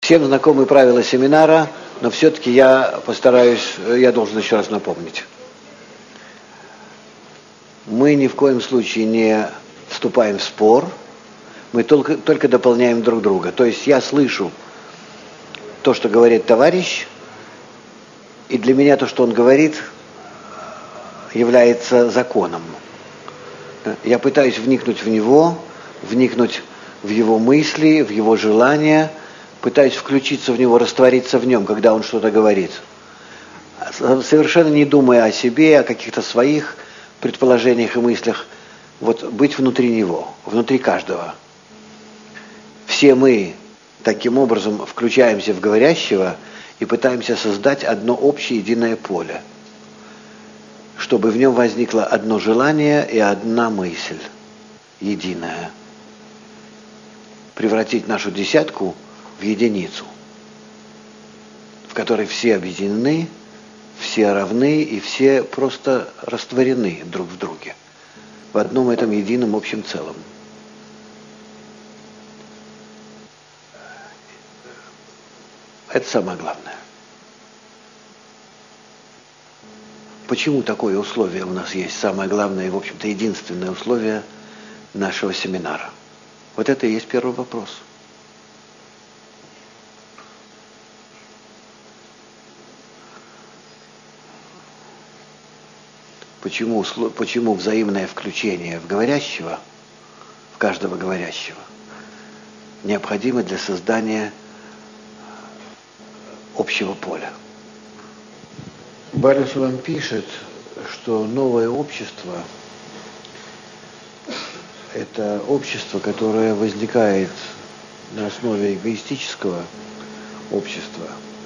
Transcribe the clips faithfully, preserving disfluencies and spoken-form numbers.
Всем знакомы правила семинара, но все-таки я постараюсь, я должен еще раз напомнить. Мы ни в коем случае не вступаем в спор, мы только, только дополняем друг друга. То есть я слышу то, что говорит товарищ, и для меня то, что он говорит, является законом. Я пытаюсь вникнуть в него, вникнуть в его мысли, в его желания, пытаюсь включиться в него, раствориться в нем, когда он что-то говорит. Совершенно не думая о себе, о каких-то своих предположениях и мыслях, вот быть внутри него, внутри каждого. Все мы таким образом включаемся в говорящего и пытаемся создать одно общее единое поле, чтобы в нем возникло одно желание и одна мысль единая. Превратить нашу десятку в единицу, в которой все объединены, все равны и все просто растворены друг в друге, в одном этом едином общем целом. Это самое главное. Почему такое условие у нас есть? Самое главное и, в общем-то, единственное условие нашего семинара. Вот это и есть первый вопрос. Почему, почему взаимное включение в говорящего, в каждого говорящего, необходимо для создания общего поля? Барис вам пишет, что новое общество – это общество, которое возникает на основе эгоистического общества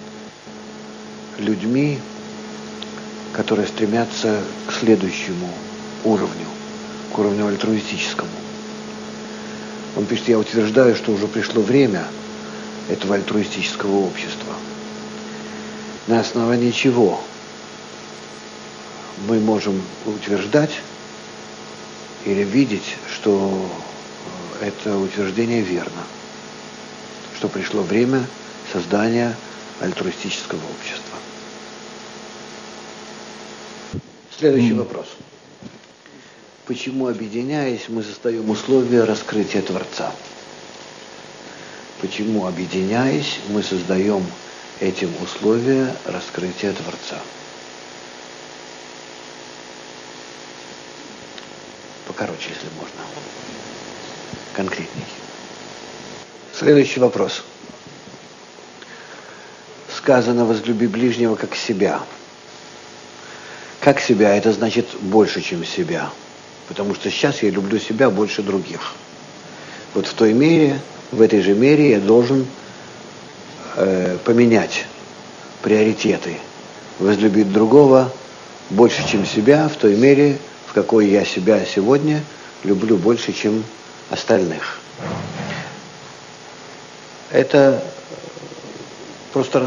людьми, которые стремятся к следующему уровню, к уровню альтруистическому. Он пишет, я утверждаю, что уже пришло время этого альтруистического общества. На основании чего мы можем утверждать или видеть, что это утверждение верно, что пришло время создания альтруистического общества. Следующий mm. вопрос. Почему, объединяясь, мы создаем условия раскрытия Творца? Почему, объединяясь, мы создаем этим условия раскрытия Творца? Покороче, если можно. Конкретней. Следующий вопрос. Сказано: возлюби ближнего как себя. Как себя, это значит больше, чем себя. Потому что сейчас я люблю себя больше других. Вот в той мере, в этой же мере я должен э, поменять приоритеты. Возлюбить другого больше, чем себя, в той мере, в какой я себя сегодня люблю больше, чем остальных. Это просто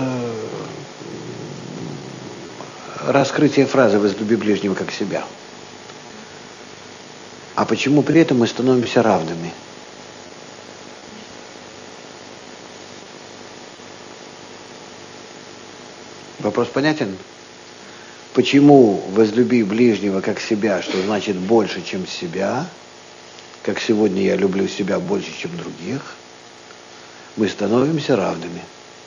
раскрытие фразы «возлюби ближнего как себя». А почему при этом мы становимся равными? Вопрос понятен? Почему возлюби ближнего как себя, что значит больше, чем себя, как сегодня я люблю себя больше, чем других, мы становимся равными?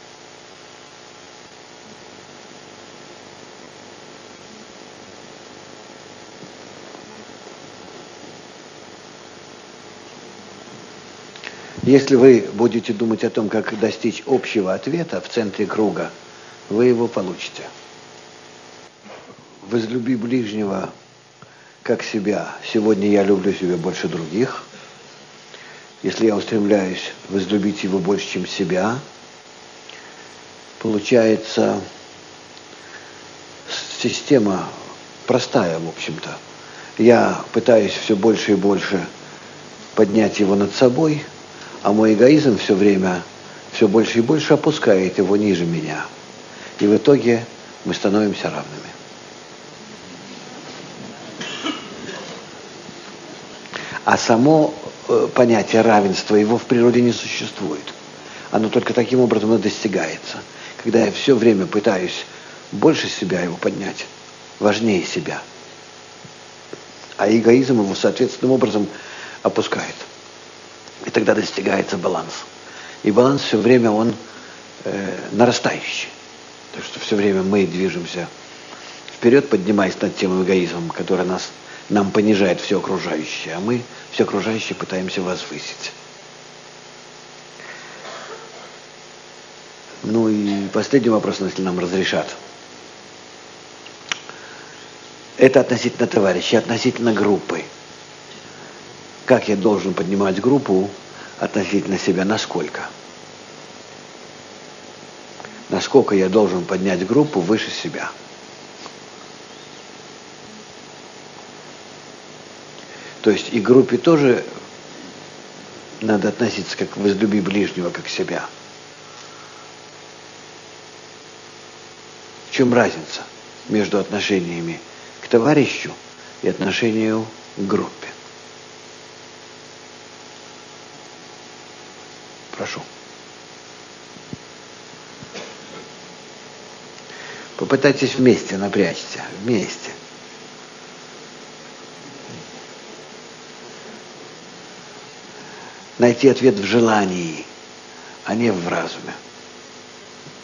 Если вы будете думать о том, как достичь общего ответа в центре круга, вы его получите. Возлюби ближнего как себя. Сегодня я люблю себя больше других. Если я устремляюсь возлюбить его больше, чем себя, получается система простая, в общем-то. Я пытаюсь все больше и больше поднять его над собой, а мой эгоизм все время все больше и больше опускает его ниже меня. И в итоге мы становимся равными. А само э, понятие равенства, его в природе не существует. оно только таким образом и достигается. Когда я все время пытаюсь больше себя его поднять, важнее себя. А эгоизм его соответственным образом опускает. И тогда достигается баланс. И баланс все время он э, нарастающий. Так что все время мы движемся вперед, поднимаясь над тем эгоизмом, который нас, нам понижает все окружающее, а мы все окружающее пытаемся возвысить. Ну и последний вопрос, если нам разрешат. Это относительно товарищей, относительно группы. Как я должен поднимать группу относительно себя? Насколько? Насколько я должен поднять группу выше себя? То есть и к группе тоже надо относиться как возлюби ближнего, как себя. В чем разница между отношениями к товарищу и отношению к группе? Прошу. Попытайтесь вместе напрячься, вместе. Найти ответ в желании, а не в разуме.